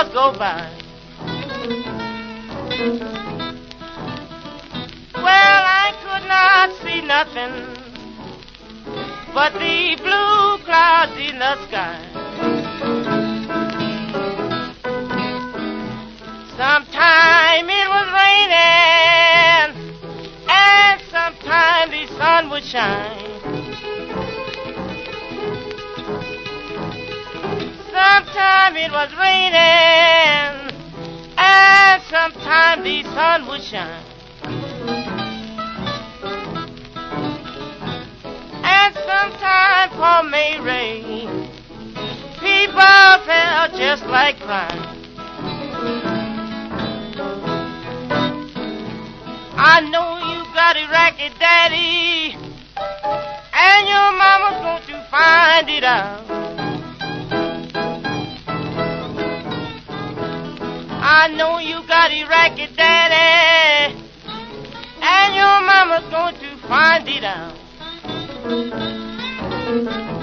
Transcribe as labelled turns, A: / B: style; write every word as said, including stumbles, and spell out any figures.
A: hours go by. Well, I could not see nothing but the blue clouds in the sky. Sometime it was raining, and sometime the sun would shine. Sometime it was raining, and sometime the sun would shine. And sometime for May rain, people felt just like crying. I know you got a racket, Daddy, and your mama's going to find it out. I know you got a racket, Daddy, and your mama's going to find it out.